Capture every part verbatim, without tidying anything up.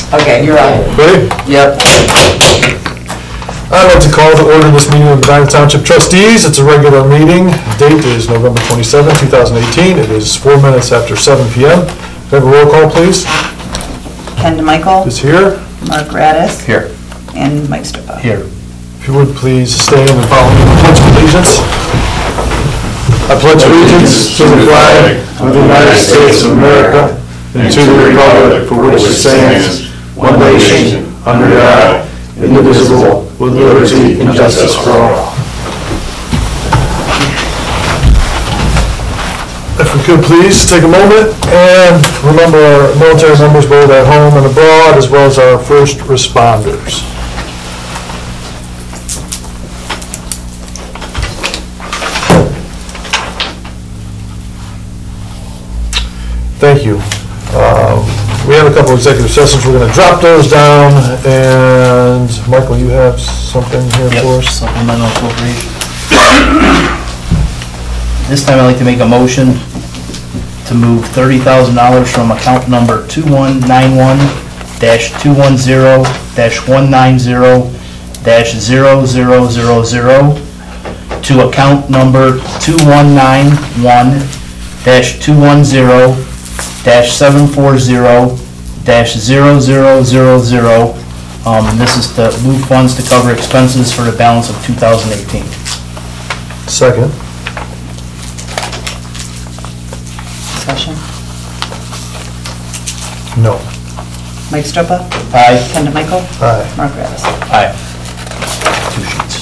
Okay, you're on. Ready? Yep. I'd like to call to order this meeting of the Medina Township Trustees. It's a regular meeting. Date is November twenty-seventh, two thousand eighteen. It is four minutes after seven p m Can I have a roll call, please? Ken DeMichael. Is here. Mark Radis. Here. And Mike Stupa. Here. If you would please stand and follow me in the Pledge of Allegiance. I pledge allegiance to the flag of the United States of America and to the republic for which it stands, one nation, under God, indivisible, with liberty and justice for all. If we could please take a moment and remember our military members both at home and abroad, as well as our first responders. Thank you. Um, we have a couple of executive sessions. We're going to drop those down. And Michael, you have something here Yep, for us? supplemental appropriation. This time I'd like to make a motion to move thirty thousand dollars from account number two one nine one dash two one zero dash one nine zero dash zero zero zero zero to account number two one nine one dash two one zero dash seven four zero dash zero zero zero zero. Um, and this is to move funds to cover expenses for the balance of two thousand eighteen. Second. Discussion. No. Mike Stupa. Aye. Ken DeMichael. Aye. Mark Radis. Aye. Two sheets.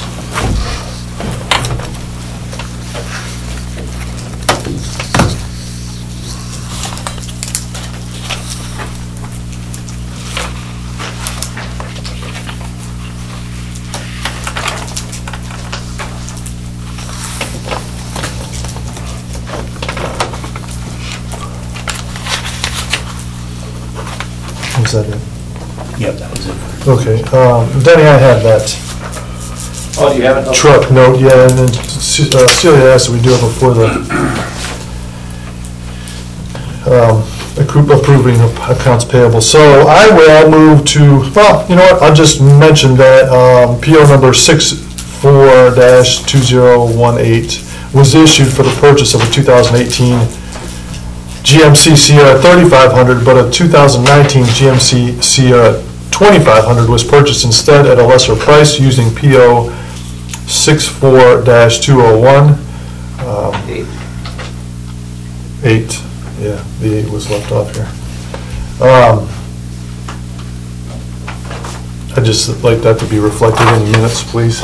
Was that it? Yep, that was it. Okay. Um, Denny, I have that Oh, do you have it? truck note, yeah, and then Ce- uh, Celia asked that we do it before the um, accru- approving of accounts payable. So I will move to, well, you know what, I'll just mention that um, P O number six four dash two zero one eight was issued for the purchase of a two thousand eighteen G M C Sierra thirty-five hundred, but a two thousand nineteen G M C Sierra twenty-five hundred was purchased instead at a lesser price using P O six four dash two oh one. Um, Eight. Eight, yeah, the eight was left off here. Um, I'd just like that to be reflected in the minutes, please.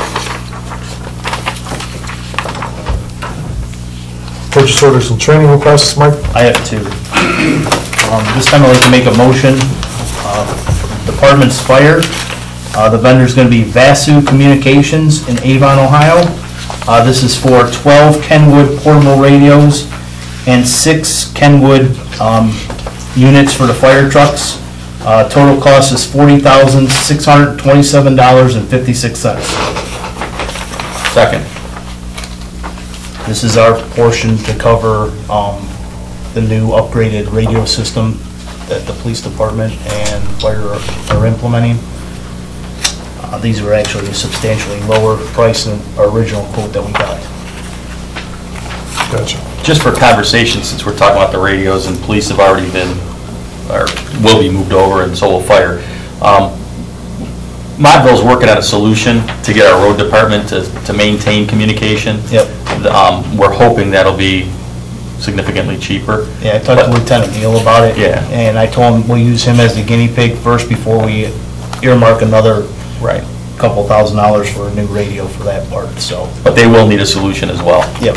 Purchase orders and training requests, Mike? I have two. Um, This time I'd like to make a motion. uh, Department's fire. Uh, The vendor's going to be Vasu Communications in Avon, Ohio. Uh, This is for twelve Kenwood portable radios and six Kenwood um, units for the fire trucks. Uh, Total cost is forty thousand six hundred twenty-seven dollars and fifty-six cents. Second. This is our portion to cover um, the new upgraded radio system that the police department and fire are- are implementing. Uh, These were actually a substantially lower price than our original quote that we got. Gotcha. Just for conversation, since we're talking about the radios and police have already been, or will be moved over and so will fire. Um, Modville's working on a solution to get our road department to, to maintain communication. Yep. Um, we're hoping that'll be significantly cheaper. Yeah, I talked to But- Lieutenant Neal about it. Yeah. And I told him we'll use him as the guinea pig first before we earmark another Right. couple thousand dollars for a new radio for that part, so. But they will need a solution as well. Yep.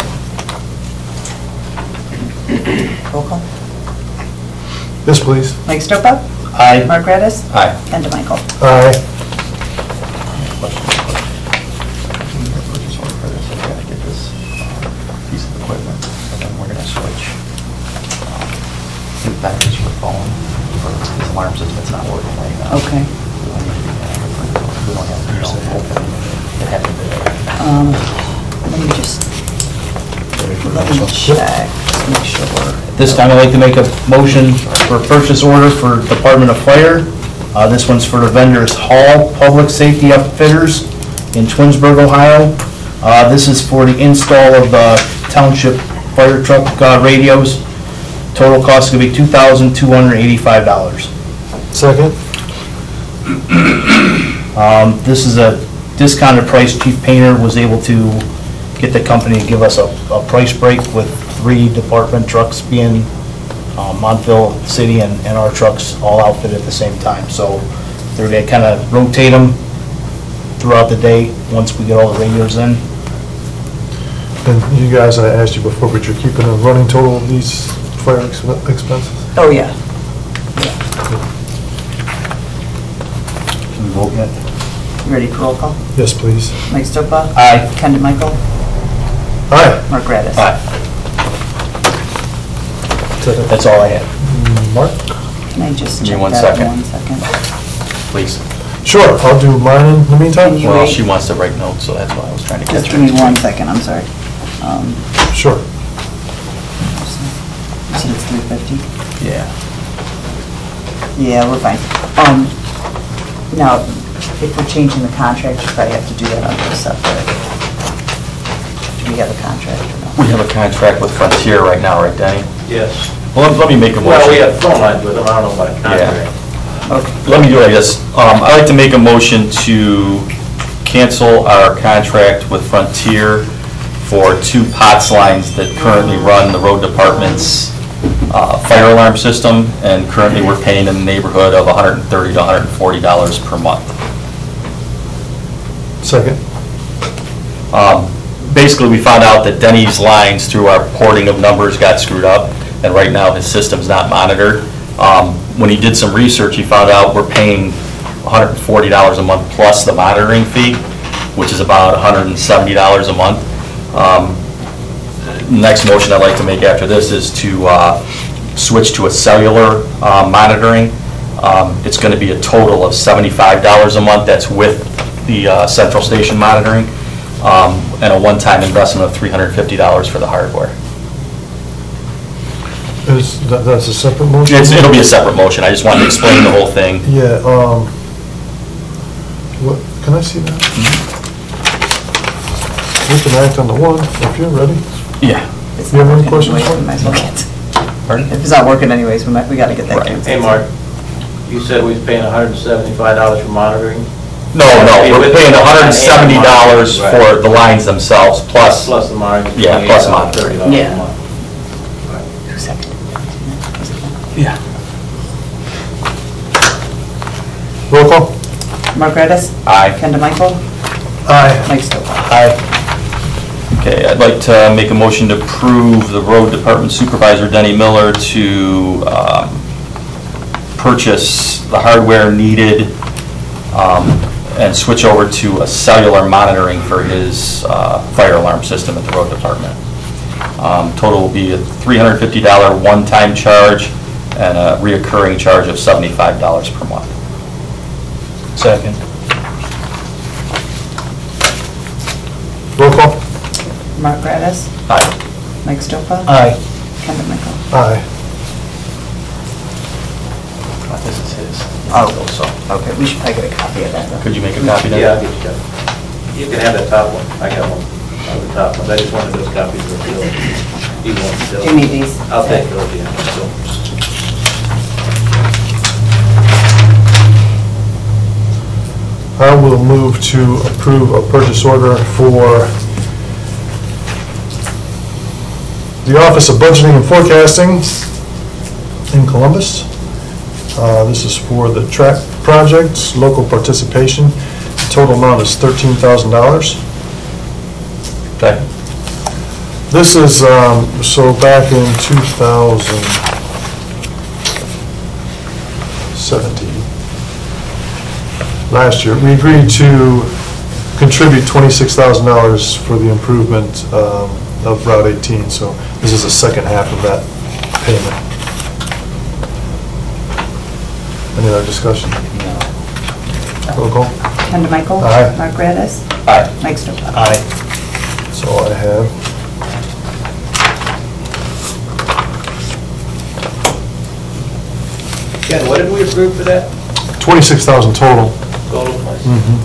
Roll call. Yes, please. Mike Stupa. Aye. Mark Radis. Aye. Ken DeMichael. Aye. Piece of equipment, and then we're gonna switch. Two batteries for phone, for his alarm system, it's not working right now. Okay. We don't have, we don't open it happened today. Um, let me just, let me check, just make sure we're. This time I'd like to make a motion for purchase order for Department of Fire. Uh, This one's for the vendors Hall Public Safety Outfitters in Twinsburg, Ohio. Uh, This is for the install of the township fire truck uh, radios. Total cost is going to be two thousand two hundred eighty-five dollars. Second? Um, This is a discounted price. Chief Painter was able to get the company to give us a, a price break with three department trucks being uh, Montville City and, and our trucks all outfitted at the same time. So they're gonna kind of rotate them throughout the day, once we get all the radios in. And you guys, I asked you before, but you're keeping a running total of these fire ex- expenses? Oh, yeah. Can we vote yet? Ready for roll call? Yes, please. Mike Stopa? Aye. Ken DeMichael? Aye. Mark Gradis? Aye. That's all I had. Mark? Can I just Give me check one that second. one second? Please. Sure, I'll do mine in the meantime. Can you Well, wait? she wants to write notes, so that's why I was trying to catch Just her. give me one second, I'm sorry. Um, Sure. You said it's three fifty? Yeah. Yeah, we're fine. Um, now, if we're changing the contract, you probably have to do that under a separate. Do we have a contract or no? We have a contract with Frontier right now, right, Danny? Yes. Well, let- let me make a motion. Well, we have phone lines with them, I don't know about a contract. Okay. Let me do it like this. Um, I'd like to make a motion to cancel our contract with Frontier for two POTS lines that currently run the road department's uh, fire alarm system, and currently we're paying in the neighborhood of one hundred thirty to one hundred forty dollars per month. Second? Um, Basically, we found out that Denny's lines, through our porting of numbers, got screwed up, and right now his system's not monitored. Um, When he did some research, he found out we're paying one hundred forty dollars a month plus the monitoring fee, which is about one hundred seventy dollars a month. Um, Next motion I'd like to make after this is to uh, switch to a cellular uh, monitoring. Um, It's going to be a total of seventy-five dollars a month. That's with the uh, central station monitoring, um, and a one-time investment of three hundred fifty dollars for the hardware. Is, that- that's a separate motion? It's, it'll be a separate motion, I just wanted to explain the whole thing. Yeah, um, what, can I see that? We can act on the one, if you're ready. Yeah. It's You have not any working questions, anyways, Mark? we might as well get- Pardon? If it's not working anyways, we might, we gotta get that Right. canceled. Hey, Mark, you said we was paying one hundred seventy-five dollars for monitoring? No, no, we're paying one hundred seventy dollars Right. for the lines themselves, plus, Plus the monitoring. Yeah, plus thirty monitoring. dollars a Yeah. month. Who seconded? Was it Ken? yeah. Roll call? Mark Gradis? Aye. Ken DeMichael? Aye. Mike Stopa? Aye. Okay, I'd like to make a motion to approve the road department supervisor, Denny Miller, to um, purchase the hardware needed um, and switch over to a cellular monitoring for his uh, fire alarm system at the road department. Um, Total will be a three hundred fifty dollars one-time charge and a reoccurring charge of seventy-five dollars per month. Second. Roll call? Mark Gradis? Aye. Mike Stopa? Aye. Ken DeMichael? Aye. This is his. Oh, so, okay, we should probably get a copy of that. Could you make a copy then? Yeah, I'll get you that. You can have that top one, I got one, of the top ones, I just wanted those copies of the bill. You want the bill? Do you need these? I'll take those, yeah, so. I will move to approve a purchase order for the Office of Budgeting and Forecasting in Columbus. Uh, This is for the track project, local participation. The total amount is thirteen thousand dollars. Okay. This is, um, so back in two thousand seventeen, last year, we agreed to contribute twenty-six thousand dollars for the improvement um, of Route eighteen, so this is the second half of that payment. Any other discussion? No. Roll call? Ken DeMichael? Aye. Mark Gradis? Aye. Mike Stopa? Aye. That's all I have. Ken, what did we approve for that? twenty-six thousand total. Total. Mhm.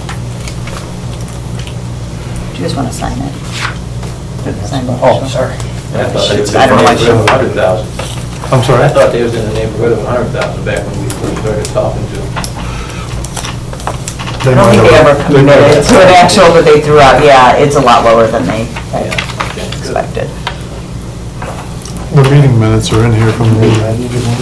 Do you guys want to sign it? Sign the Oh, official. sorry. I thought they was I don't know why in the she- neighborhood of a hundred thousand. I'm sorry? I thought they was in the neighborhood of a hundred thousand back when we first started talking to them. They I don't might think they have- ever they might committed have- to an actual that they threw out. Yeah, it's a lot lower than they had Yeah, okay, good. expected. The meeting minutes are in here from the meeting. Yeah,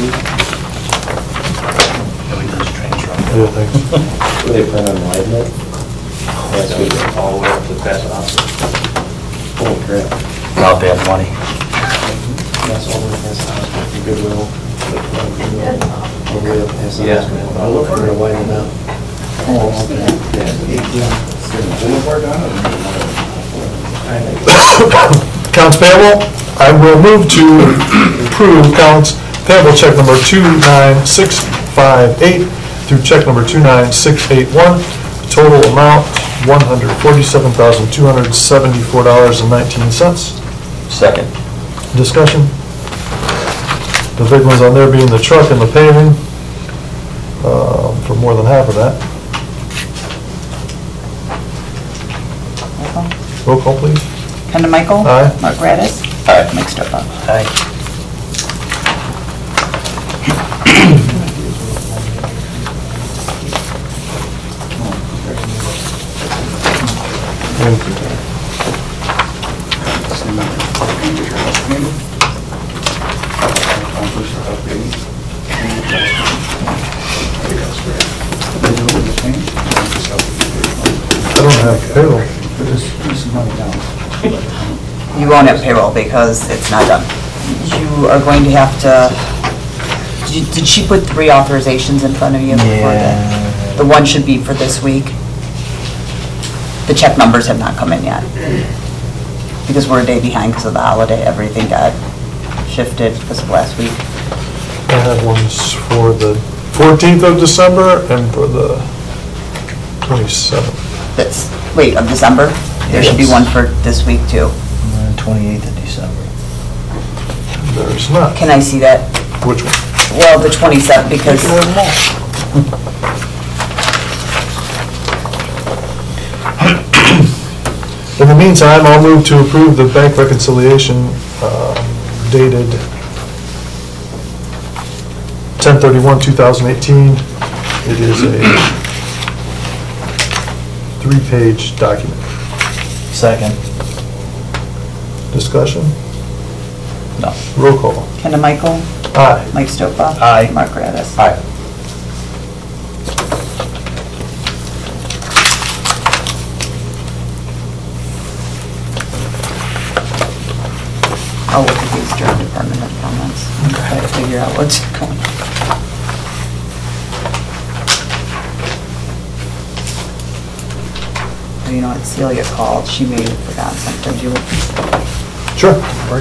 we just transfer them. Yeah, thanks. Do they plan on live net? That's good, all the way up to Bassett Hospital. Oh, crap. Not bad money. That's all the way past the house, from Goodwill. All the way up past the Yes, house. man. I'm looking to widen it out. Oh, okay. Accounts payable, I will move to approve accounts payable check number two nine six five eight through check number two nine six eight one. Total amount, one hundred forty-seven thousand, two hundred seventy-four dollars and nineteen cents. Second. Discussion? The big ones on there being the truck and the paving, um, for more than half of that. Roll call, please. Ken Michael? Aye. Mark Radis? Aye. Mike Sturba? Aye. Thank you. I don't have payroll. You won't have payroll because it's not done. You are going to have to, did you- did she put three authorizations in front of you? before the- Yeah. The one should be for this week. The check numbers have not come in yet. Because we're a day behind because of the holiday, everything got shifted because of last week. I have ones for the fourteenth of December and for the twenty-seventh. That's, wait, of December? There should be Yes. one for this week too. twenty-eighth of December. There's not. Can I see that? Which one? Well, the twenty-seventh, because, In the meantime, I'll move to approve the bank reconciliation um, dated ten thirty-one, two thousand eighteen. It is a three-page document. Second. Discussion? No. Roll call. Ken Michael? Aye. Mike Stopa? Aye. Mark Radis? Aye. I'll look at these during department comments. Try to figure out what's going on. Oh, you know what, Celia called, she may have forgotten something. Do you, Sure.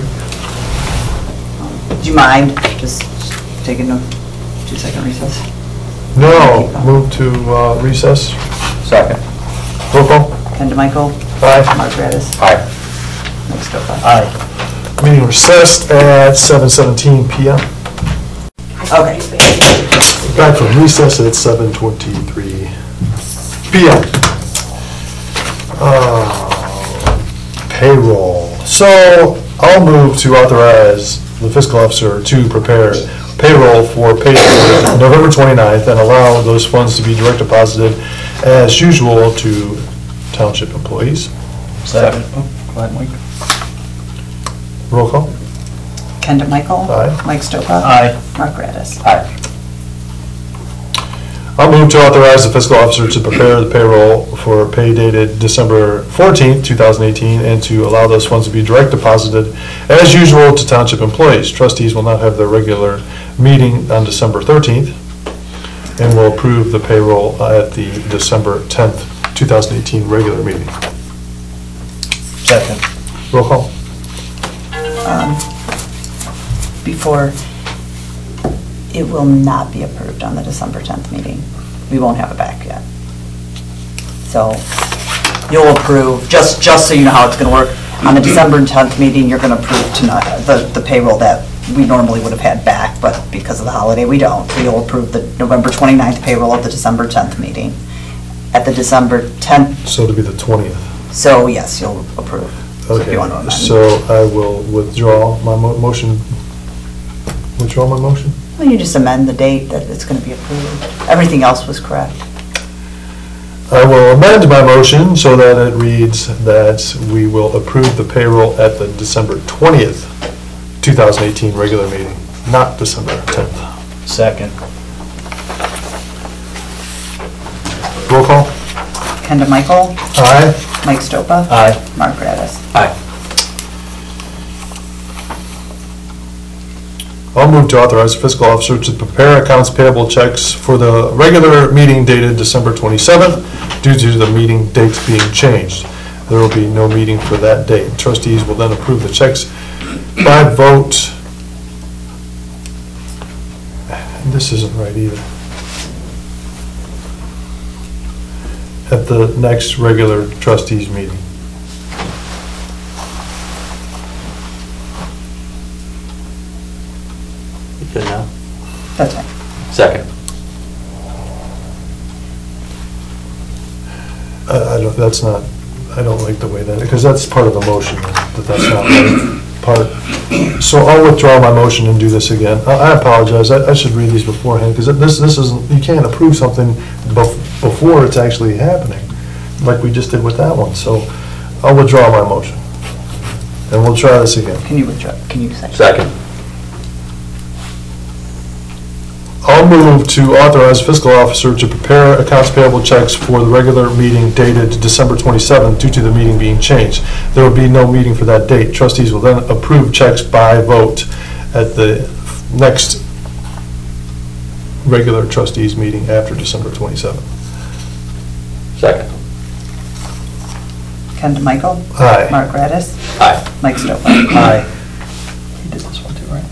do you mind just taking a two-second recess? No, move to uh, recess. Second. Roll call. Ken Michael? Aye. Mark Radis? Aye. Mike Stopa? Aye. Meeting recessed at seven seventeen p m Okay. Back from recess at seven twenty-three p m Uh, Payroll. So I'll move to authorize the fiscal officer to prepare payroll for pay November twenty-ninth and allow those funds to be direct deposited as usual to township employees. Second. Oh, go ahead, Mike. Roll call. Ken Michael? Aye. Mike Stopa? Aye. Mark Radis? Aye. I'll move to authorize the fiscal officer to prepare the payroll for pay dated December fourteenth, two thousand eighteen, and to allow those funds to be direct deposited as usual to township employees. Trustees will not have their regular meeting on December thirteenth, and will approve the payroll at the December tenth, two thousand eighteen regular meeting. Second. Roll call. Um, Before, it will not be approved on the December tenth meeting. We won't have it back yet. So you'll approve, just, just so you know how it's going to work, on the December tenth meeting, you're going to approve tonight, the, the payroll that we normally would have had back, but because of the holiday, we don't. We'll approve the November twenty-ninth payroll at the December tenth meeting. At the December tenth, So it'll be the twentieth. so yes, you'll approve. So if Okay, you want to amend. so I will withdraw my mo- motion. Withdraw my motion? Well, you just amend the date that it's going to be approved. Everything else was correct. I will amend my motion so that it reads that we will approve the payroll at the December twentieth, two thousand eighteen regular meeting, not December tenth. Second. Roll call? Kenda Michael, Aye. Mike Stopa. Aye. Mark Radis. Aye. I'll move to authorize the fiscal officer to prepare accounts payable checks for the regular meeting dated December twenty-seventh due to the meeting dates being changed. There will be no meeting for that date. Trustees will then approve the checks by vote. This isn't right either. At the next regular trustees meeting. You good now? That's right. Second. I, I don't, that's not, I don't like the way that, because that's part of the motion, that that's not right part. So I'll withdraw my motion and do this again. I I apologize, I, I should read these beforehand, because this, this isn't, you can't approve something bef- before it's actually happening, like we just did with that one. So I'll withdraw my motion, and we'll try this again. Can you withdraw, can you second? Second. I'll move to authorize fiscal officer to prepare accounts payable checks for the regular meeting dated December twenty-seventh due to the meeting being changed. There will be no meeting for that date. Trustees will then approve checks by vote at the next regular trustees meeting after December twenty-seventh. Second. Kenda Michael. Aye. Mark Radis. Aye. Mike Stopa. Aye. You did this one too, right?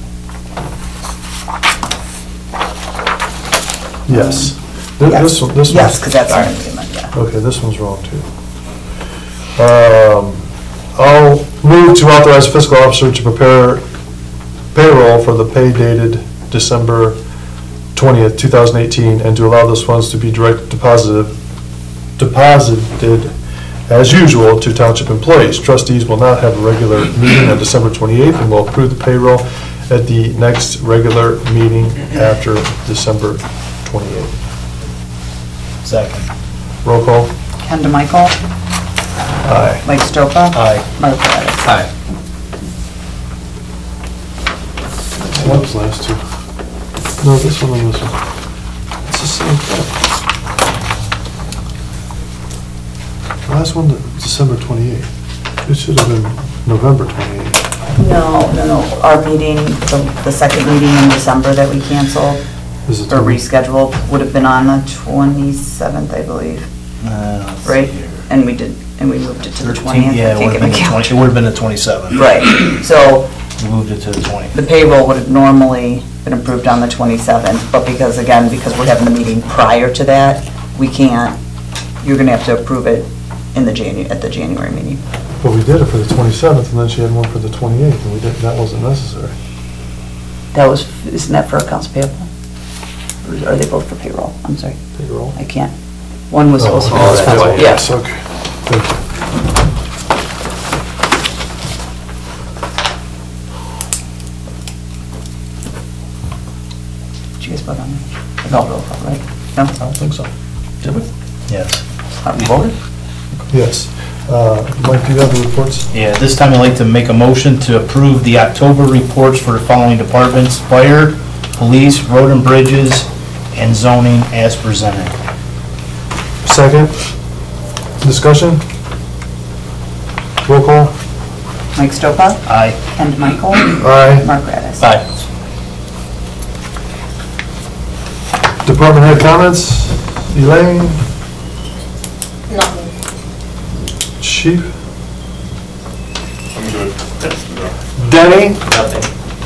Yes. Th- This one, this Yes, one's, because that's an agreement, yeah. okay, this one's wrong too. Um, I'll move to authorize fiscal officer to prepare payroll for the pay dated December twentieth, two thousand eighteen, and to allow those funds to be direct deposited, deposited as usual to township employees. Trustees will not have a regular meeting on December twenty-eighth and will approve the payroll at the next regular meeting after December twenty-eighth. Second. Roll call? Kenda Michael. Aye. Mike Stopa. Aye. Mark Radis. Aye. What was last two? No, this one and this one. It's the same thing. Last one, December twenty-eighth. It should have been November twenty-eighth. No, no, no, our meeting, the, the second meeting in December that we canceled Is it or twenty? rescheduled would have been on the twenty-seventh, I believe, Uh, let's see right? here. And we did, and we moved it to the thirteen, twentieth. yeah, it would have been the twenty, it would have been the twenty-seventh. Right, so We moved it to the twentieth. the payroll would have normally been approved on the twenty-seventh, but because, again, because we're having the meeting prior to that, we can't, you're gonna have to approve it in the Janu, at the January meeting. But we did it for the twenty-seventh, and then she had one for the twenty-eighth, and we didn't, that wasn't necessary. That was, isn't that for accounts payable? Or are they both for payroll? I'm sorry, Payroll. I can't. One was supposed to be. Oh, that's expensive. right. Yes. Yes, okay. Thank you. Did you guys vote on it? No, roll call, right? No? I don't think so. Did we? Yes. Uh, We voted? Yes. Uh, Mike, do you have the reports? Yeah, this time I'd like to make a motion to approve the October reports for the following departments: fire, police, road and bridges, and zoning as presented. Second? Discussion? Roll call? Mike Stopa? Aye. And Michael? Aye. Mark Radis? Aye. Department head comments? Elaine? Nothing. Chief? Denny? Nothing.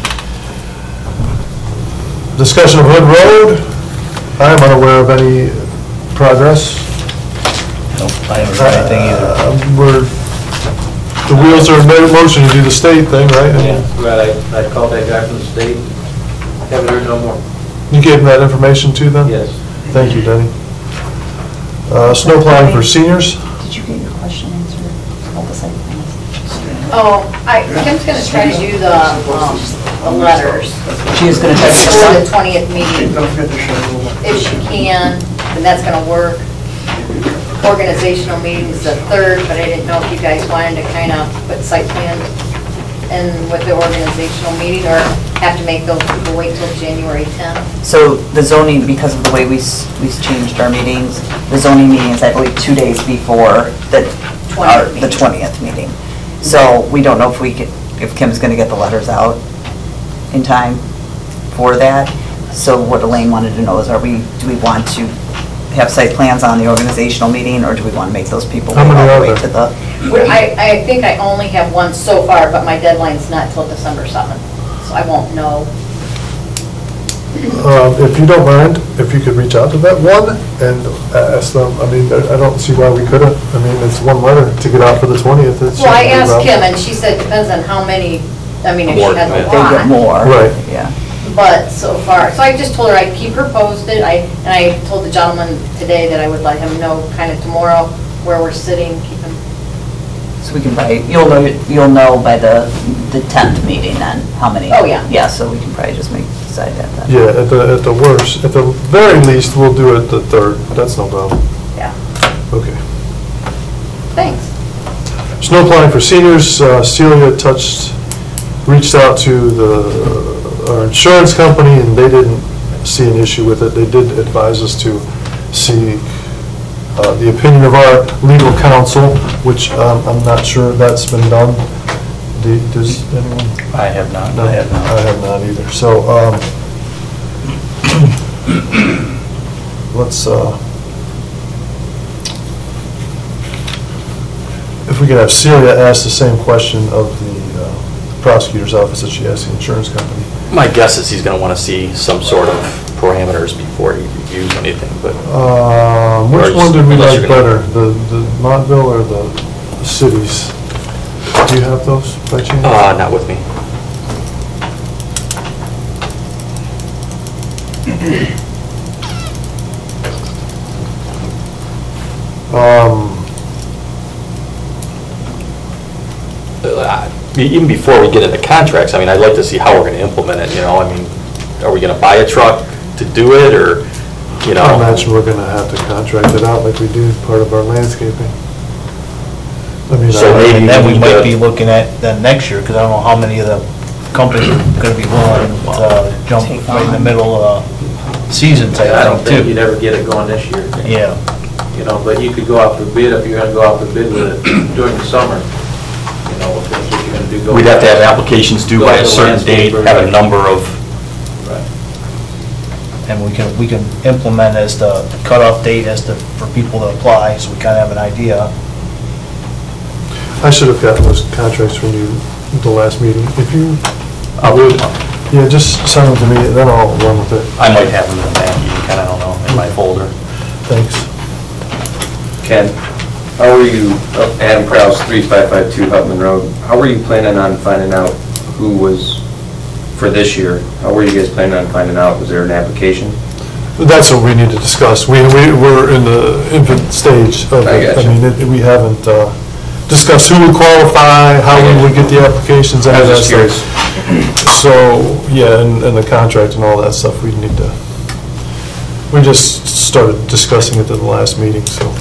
Discussion of Hood Road? I am unaware of any progress. Nope, I haven't heard anything either. Uh, We're the wheels are in motion to do the state thing, right? Yeah, right, I, I called that guy from the state, haven't heard no more. You gave them that information too then? Yes. Thank you, Denny. Uh, snow plowing for seniors? Did you get your question answered about the site plans? Oh, I, Kim's gonna try to do the, um, the letters She is gonna try to before the get some. twentieth meeting. If she can, then that's gonna work. Organizational meeting's the third, but I didn't know if you guys wanted to kind of put site plan in with the organizational meeting, or have to make those people wait till January tenth. So the zoning, because of the way we, s- we changed our meetings, the zoning meeting is, I believe, two days before the, our- twentieth the meeting. twentieth meeting. So we don't know if we could, if Kim's gonna get the letters out in time for that. So what Elaine wanted to know is, are we, do we want to have site plans on the organizational meeting, or do we want to make those people How wait many all are the way there? to the? Well, I, I think I only have one so far, but my deadline's not till December seventh, so I won't know. Um, If you don't mind, if you could reach out to that one and ask them, I mean, I don't see why we couldn't. I mean, it's one letter to get out for the twentieth. Well, I asked Kim, and she said depends on how many, I mean, if she More, has yeah. a They get lot. more. Right. Yeah. But so far, so I just told her I'd keep her posted. I, and I told the gentleman today that I would let him know kind of tomorrow where we're sitting, keep him. So we can probably, you'll know, you'll know by the, the tenth meeting then, how many. Oh, yeah. Yeah, so we can probably just make, decide that then. Yeah, at the, at the worst, at the very least, we'll do it the third. That's no problem. Yeah, Okay. thanks. Snow plowing for seniors, uh, Celia touched, reached out to the, our insurance company, and they didn't see an issue with it. They did advise us to seek uh, the opinion of our legal counsel, which um, I'm not sure that's been done. Do- Does anyone? I have not. No, I have not either. So, um, let's, uh, if we could have Celia ask the same question of the uh, prosecutor's office that she asked the insurance company. My guess is he's gonna wanna see some sort of parameters before he reviews anything, but Um, Which Or one did we unless like you're gonna- better, the the Montville or the the cities? Do you have those by chance? Uh, not with me. Um, Uh, Even before we get into contracts, I mean, I'd like to see how we're gonna implement it, you know, I mean, are we gonna buy a truck to do it, or, you know? I imagine we're gonna have to contract it out like we do part of our landscaping. I mean, So I- maybe And then we need might to- be looking at then next year, because I don't know how many of the companies are gonna be willing to jump Take right in the on. middle of the season type I don't thing think you'd too. ever get it going this year. Yeah, You know, but you could go out for bid, if you're gonna go out for bid with it during the summer, you know, if that's what you're gonna do. go- We'd have to have applications due by Go a to certain date, landscaper, have a right. number of, Right. and we can, we can implement as the cutoff date as to, for people to apply, so we kind of have an idea. I should have gotten those contracts from you at the last meeting. If you I would, Yeah, just send them to me, then I'll run with it. I might have them in the back, you kinda don't know, in my folder. Thanks. Ken, how are you, oh, Adam Kraus, three five five two Hutman Road, how were you planning on finding out who was, for this year, how were you guys planning on finding out? Was there an application? That's what we need to discuss. We, we, we're in the infant stage of I it. I gotcha. mean, it- we haven't uh, discussed who would qualify, how we would get the applications, any I of was that just stuff. curious. So, yeah, and, and the contract and all that stuff, we need to, we just started discussing it at the last meeting, so.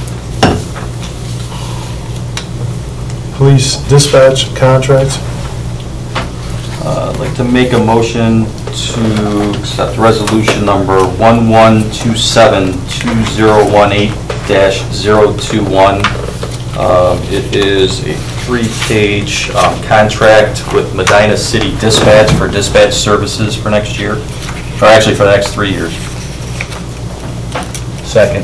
Police dispatch contract, Uh, I'd like to make a motion to accept resolution number one one two seven two zero one eight dash zero two one. Um, It is a three-page um, contract with Medina City Dispatch for dispatch services for next year, or actually for the next three years. Second.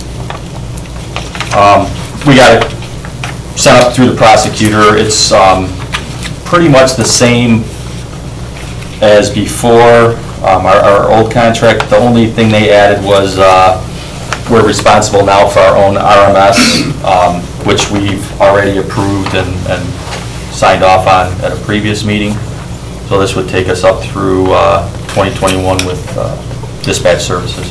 Um, We got it sent up through the prosecutor. It's um, pretty much the same as before. Um, Our our old contract, the only thing they added was uh, we're responsible now for our own R M S, um, which we've already approved and and signed off on at a previous meeting. So this would take us up through uh, twenty twenty-one with uh, dispatch services.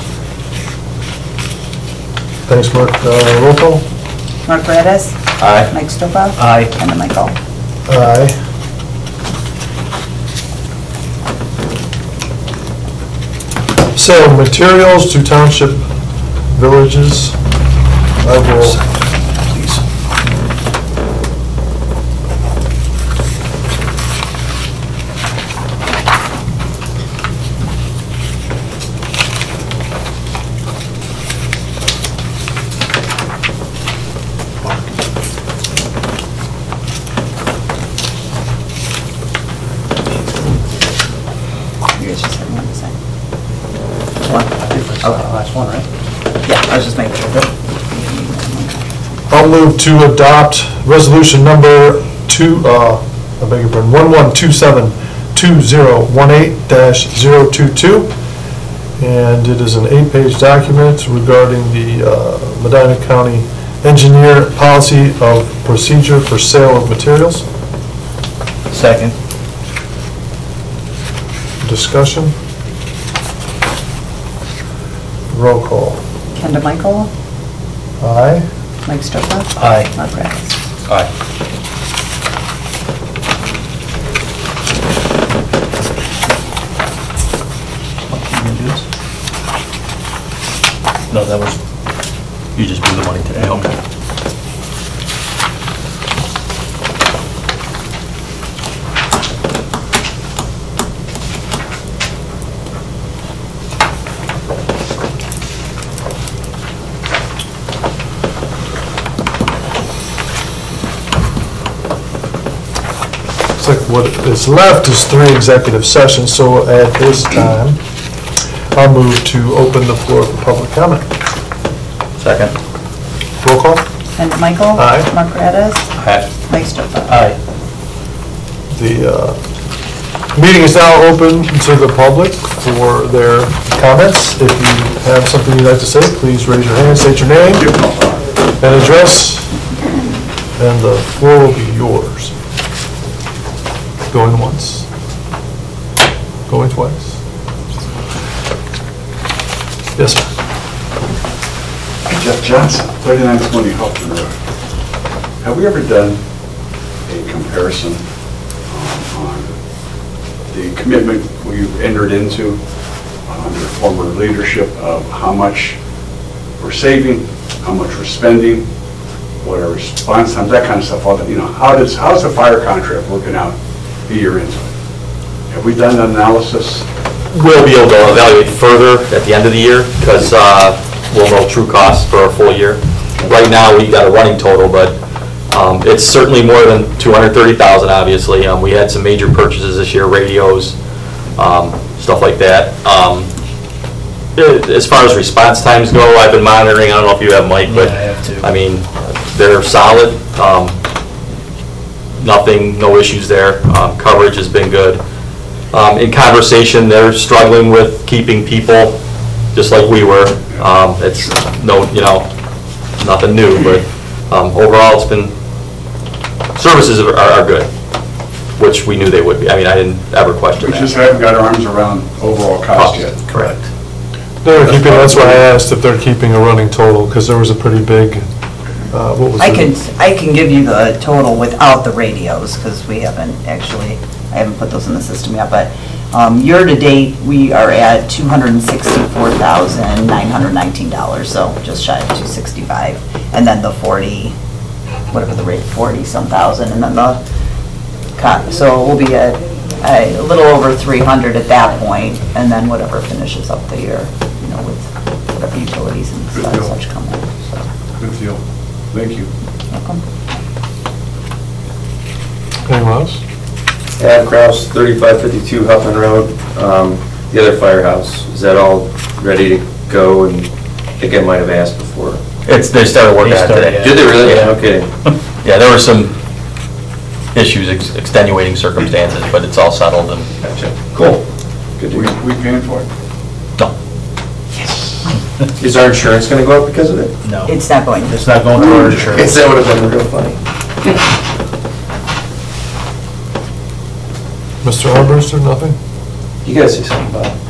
Thanks, Mark. Uh, Roll call? Mark Paredes? Aye. Mike Stopa? Aye. Ken Michael? Aye. Sale of materials to township villages. I will, You guys just have one to sign. One? That's the last one, right? Yeah, I was just making sure. I'll move to adopt resolution number two, uh, I beg your pardon, one one two seven two zero one eight dash zero two two. And it is an eight-page document regarding the uh, Medina County Engineer Policy of Procedure for Sale of Materials. Second. Discussion? Roll call. Ken Michael? Aye. Mike Stopa? Aye. Mark Paredes? Aye. No, that was, You just moved the money today, okay. Looks like what is left is three executive sessions, so at this time, I'll move to open the floor for public comment. Second. Roll call? Ken Michael? Aye. Mark Paredes? Aye. Mike Stopa? aye. The uh, meeting is now open to the public for their comments. If you have something you'd like to say, please raise your hand, state your name and address, and the floor will be yours. Going once. Going twice. Yes, sir. Jeff Johnson, thirty-nine twenty Houghton Road. Have we ever done a comparison um, on the commitment we entered into uh, under former leadership of how much we're saving, how much we're spending, what our response times, that kind of stuff, all that, you know, how does, how's the fire contract working out a year into it? Have we done an analysis? We'll be able to evaluate further at the end of the year, because uh, we'll know true costs for a full year. Right now, we got a running total, but um, it's certainly more than two hundred thirty thousand dollars, obviously. Um, We had some major purchases this year, radios, um, stuff like that. Um, it- As far as response times go, I've been monitoring, I don't know if you have, Mike, but, Yeah, I have too. I mean, they're solid. Um, Nothing, no issues there. Um, Coverage has been good. Um, In conversation, they're struggling with keeping people, just like we were. Um, It's no, you know, nothing new, but um, overall, it's been, services are are good, which we knew they would be. I mean, I didn't ever question We that. just haven't got our arms around overall cost yet. Correct. They're keeping, that's why I asked if they're keeping a running total, because there was a pretty big, uh, what was it? I can, I can give you the total without the radios, because we haven't actually, I haven't put those in the system yet, but um, year-to-date, we are at two hundred sixty-four thousand nine hundred nineteen dollars, so just shy of two sixty-five. And then the forty, whatever the rate, forty-some thousand, and then the, co- so we'll be at a little over three hundred at that point, and then whatever finishes up the year, you know, with whatever utilities and Good such deal. such come in, so. Good deal. Thank you. Welcome. Anyone else? Adam Kraus, thirty-five fifty-two Huffman Road, um, the other firehouse, is that all ready to go? And I think I might have asked before. It's, they started working They on it started, today. yeah. Did they really? Yeah. No kidding. Yeah, there were some issues, ex- extenuating circumstances, but it's all settled and. Gotcha. Cool. Good to We hear. we paying for it? No. Yes. Is our insurance gonna go up because of it? No, It's not going. it's not going to our Guess insurance. that would've been real funny. Mister Armbruster, nothing? You guys say something about it.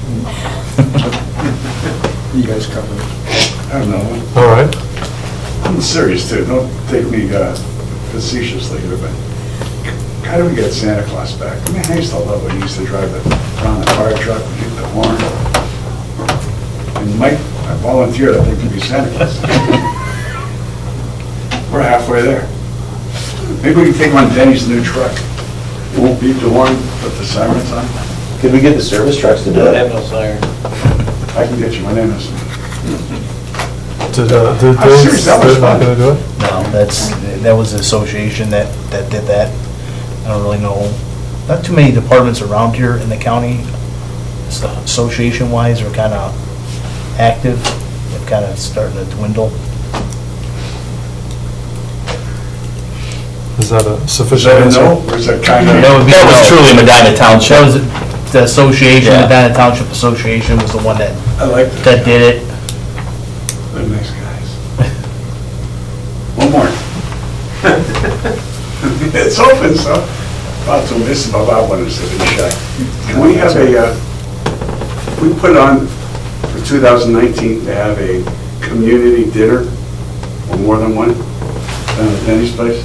You guys covered it. I don't know. All right. I'm serious too, don't take me uh, facetiously here, but how do we get Santa Claus back? I mean, I used to love when he used to drive the, around the fire truck and hit the horn. And Mike, I volunteered, I think, to be Santa Claus. We're halfway there. Maybe we can take on Denny's new truck. We'll beep the horn, put the sirens on. Could we get the service trucks to do Don't it? have no siren. I can get you, my name is. Did, uh, did I'm they, serious, that was they're not fun. gonna do it? No, that's, that was the association that, that did that. I don't really know, not too many departments around here in the county, so association-wise, are kind of active, they're kind of starting to dwindle. Is that a Is sufficient that a answer? no, or is that kind of? That would be That was no. truly Medina Township. That was, the association, Yeah. the Medina Township Association was the one that, I like that. that did it. They're nice guys. One more. It's open, so. About to miss about I wanted to say in check. Can we have a, uh, we put it on for two thousand nineteen to have a community dinner, or more than one, down at Denny's place?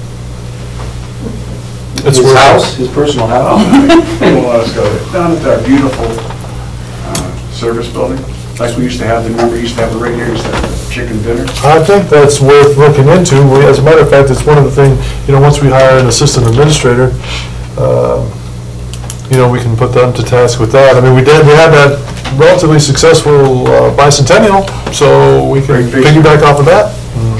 It's His worth it. house, his personal Oh, house. they won't let us go there. Down at our beautiful uh, service building, like we used to have, remember, we used to have a right here, used to have chicken dinner. I think that's worth looking into. We, as a matter of fact, it's one of the things, you know, once we hire an assistant administrator, um, you know, we can put them to task with that. I mean, we did, we had that relatively successful uh, bicentennial, so we can Great feast. piggyback off of that.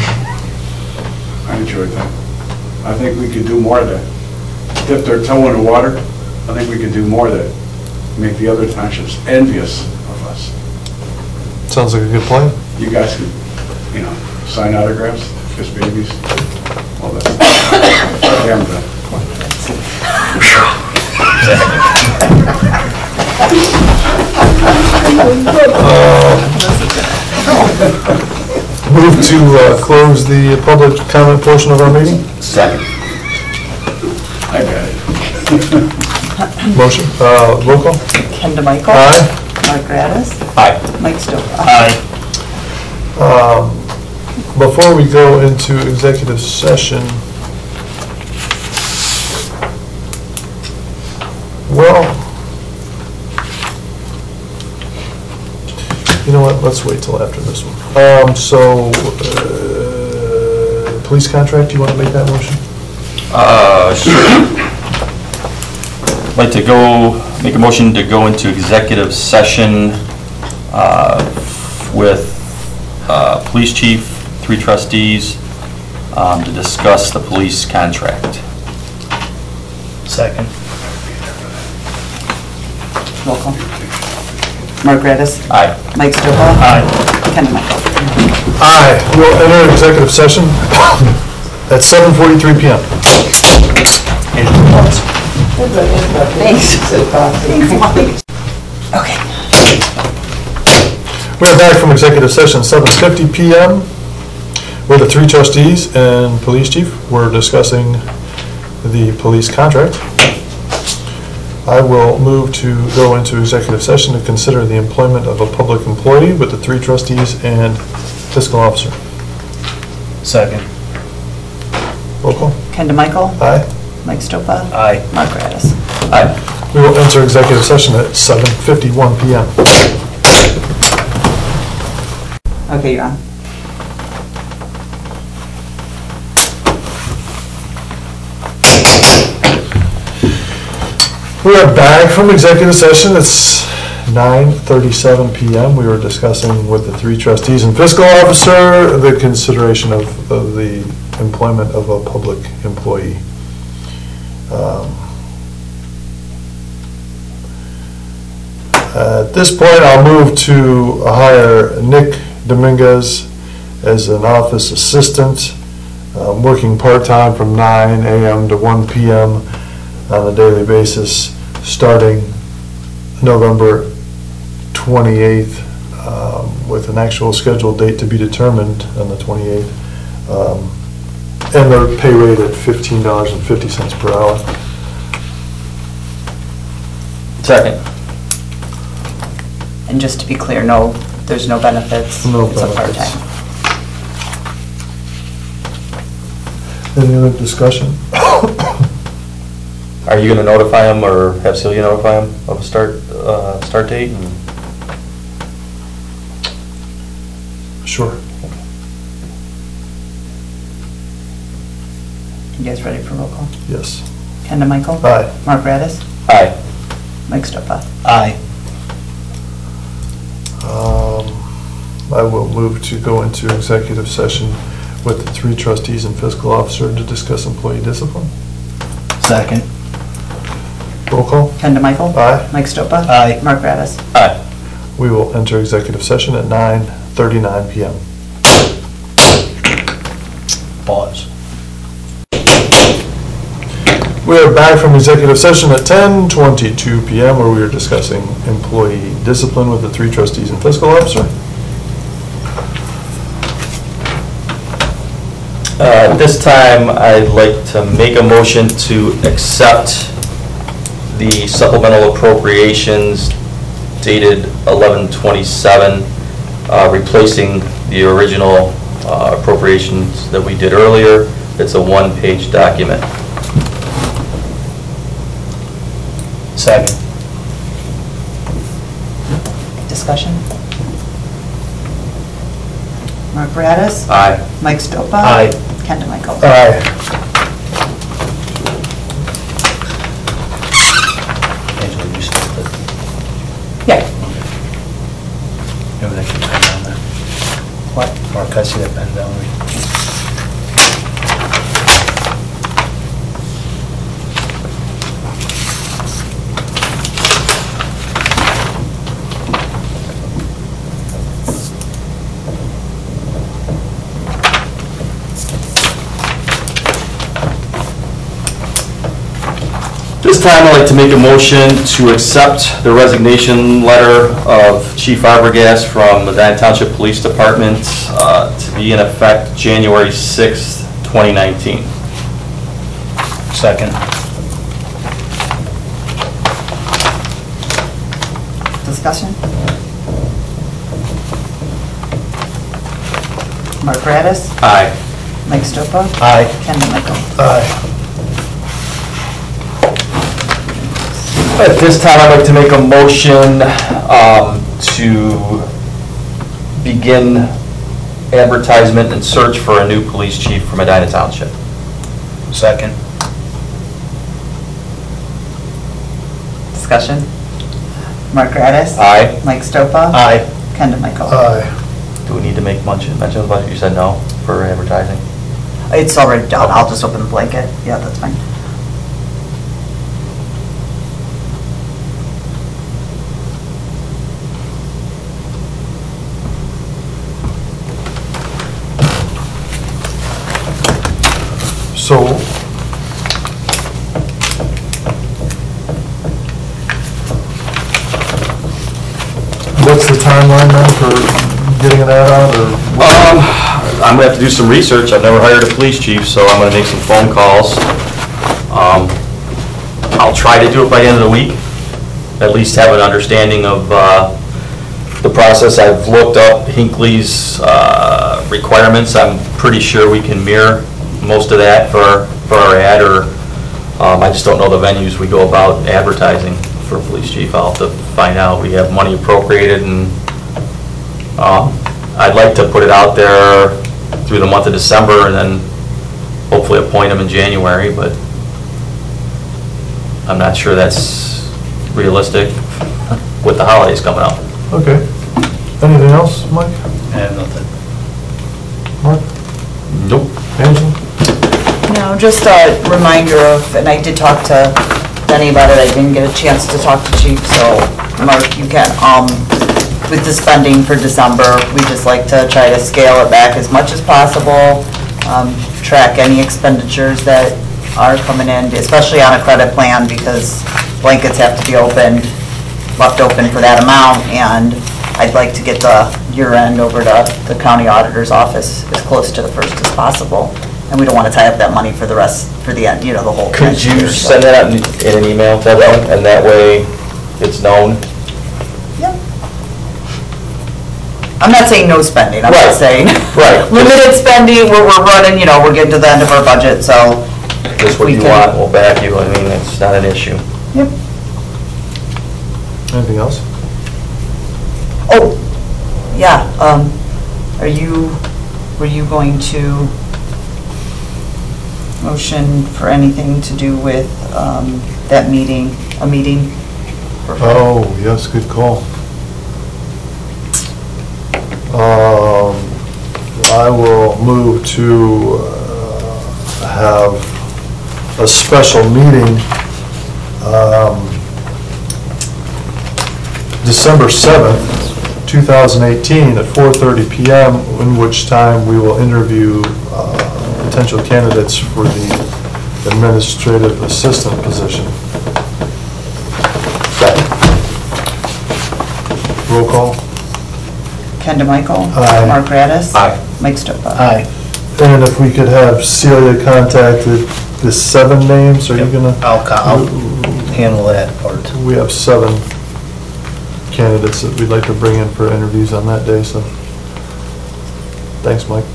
I enjoyed that. I think we could do more of that. Dip their toe in the water, I think we could do more of that. Make the other townships envious of us. Sounds like a good plan. You guys could, you know, sign autographs, kiss babies, all that. Okay, I'm done. Move to uh, close the public comment portion of our meeting. Second. I got it. Motion, uh, roll call. Ken DeMichael. Aye. Mark Gratis. Aye. Mike Stopa. Aye. Um, Before we go into executive session, well, you know what, let's wait till after this one. Um, so, uh, police contract, you want to make that motion? Uh, sure. I'd like to go, make a motion to go into executive session uh, with uh, police chief, three trustees, um, to discuss the police contract. Second. Roll call. Mark Gratis. Aye. Mike Stopa. Aye. Ken DeMichael. Aye, we'll enter executive session at seven forty-three p m Thanks. Thanks, Mike. Okay. We are back from executive session, seven fifty p m We're the three trustees and police chief. We're discussing the police contract. I will move to go into executive session to consider the employment of a public employee with the three trustees and fiscal officer. Second. Roll call. Ken DeMichael. Aye. Mike Stopa. Aye. Mark Gratis. Aye. We will enter executive session at seven fifty-one p m Okay, you're on. We are back from executive session. It's nine thirty-seven p m We were discussing with the three trustees and fiscal officer the consideration of, of the employment of a public employee. Um, At this point, I'll move to hire Nick Dominguez as an office assistant, um, working part-time from nine a m to one p m on a daily basis, starting November twenty-eighth. Um, with an actual scheduled date to be determined on the twenty-eighth. Um, And their pay rate at fifteen dollars and fifty cents per hour. Second. And just to be clear, no, there's no benefits. No It's a benefits. part-time. Any other discussion? Are you gonna notify them, or have Celia notify them of a start, uh, start date? and- Sure. You guys ready for roll call? Yes. Ken DeMichael? Aye. Mark Radis? Aye. Mike Stopa? Aye. Um, I will move to go into executive session with the three trustees and fiscal officer to discuss employee discipline. Second. Roll call. Ken DeMichael? Aye. Mike Stopa? Aye. Mark Radis? Aye. We will enter executive session at nine thirty-nine p m Pause. We are back from executive session at ten twenty-two p m where we are discussing employee discipline with the three trustees and fiscal officer. Uh, At this time, I'd like to make a motion to accept the supplemental appropriations dated eleven twenty-seven, uh, replacing the original uh, appropriations that we did earlier. It's a one-page document. Second. Discussion? Mark Radis? Aye. Mike Stopa? Aye. Ken DeMichael? Aye. Angela, you stopped it. Yeah. Maybe that should pen down there. What? Mark, I see that pen down there. This time, I'd like to make a motion to accept the resignation letter of Chief Arbogast from the Medina Township Police Department uh, to be in effect January sixth, twenty nineteen. Second. Discussion? Mark Radis? Aye. Mike Stopa? Aye. Ken DeMichael? Aye. At this time, I'd like to make a motion um, to begin advertisement and search for a new police chief for Medina Township. Second. Discussion? Mark Radis? Aye. Mike Stopa? Aye. Ken DeMichael? Aye. Do we need to make mention mention about it? You said no for advertising? It's already done, I'll just open the blanket. Yeah, that's fine. So, what's the timeline then for getting an ad out, or? Um, I'm gonna have to do some research. I've never hired a police chief, so I'm gonna make some phone calls. Um, I'll try to do it by the end of the week, at least have an understanding of uh, the process. I've looked up Hinckley's uh, requirements. I'm pretty sure we can mirror most of that for, for our ad, or um, I just don't know the venues we go about advertising for police chief. I'll have to find out. We have money appropriated, and um, I'd like to put it out there through the month of December and then hopefully appoint him in January, but I'm not sure that's realistic with the holidays coming up. Okay. Anything else, Mike? I have nothing. Mark? Nope. Angela? No, just a reminder of, and I did talk to Denny about it, I didn't get a chance to talk to Chief, so Mark, you can, um, with the spending for December, we just like to try to scale it back as much as possible, um, track any expenditures that are coming in, especially on a credit plan, because blankets have to be opened, left open for that amount, and I'd like to get the year end over to the county auditor's office as close to the first as possible. And we don't want to tie up that money for the rest, for the, end, you know, the whole. Could next you year, so. send that out in in an email to everyone, and that way it's known? Yep. I'm not saying no spending, I'm Right. just saying. Right. Limited spending, we're, we're running, you know, we're getting to the end of our budget, so. Just what we you can- want, we'll back you, I mean, it's not an issue. Yep. Anything else? Oh, yeah, um, are you, were you going to motion for anything to do with, um, that meeting, a meeting? for- Oh, yes, good call. Um, I will move to uh, have a special meeting, um, December seventh, two thousand eighteen, at four thirty p m, in which time we will interview uh, potential candidates for the administrative assistant position. Roll call. Ken DeMichael. Aye. Mark Radis. Aye. Mike Stupa. Aye. And if we could have Celia contact the, the seven names, are you gonna? I'll, co- I'll handle that part. We have seven candidates that we'd like to bring in for interviews on that day, so. Thanks, Mike.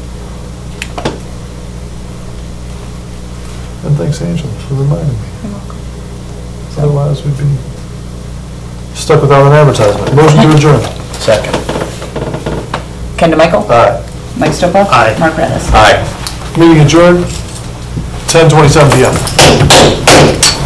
And thanks, Angela, for reminding me. You're welcome. Otherwise, we'd be stuck without an advertisement. Motion to adjourn. Second. Ken DeMichael. Aye. Mike Stupa. Aye. Mark Radis. Aye. Meeting adjourned, ten twenty-seven p m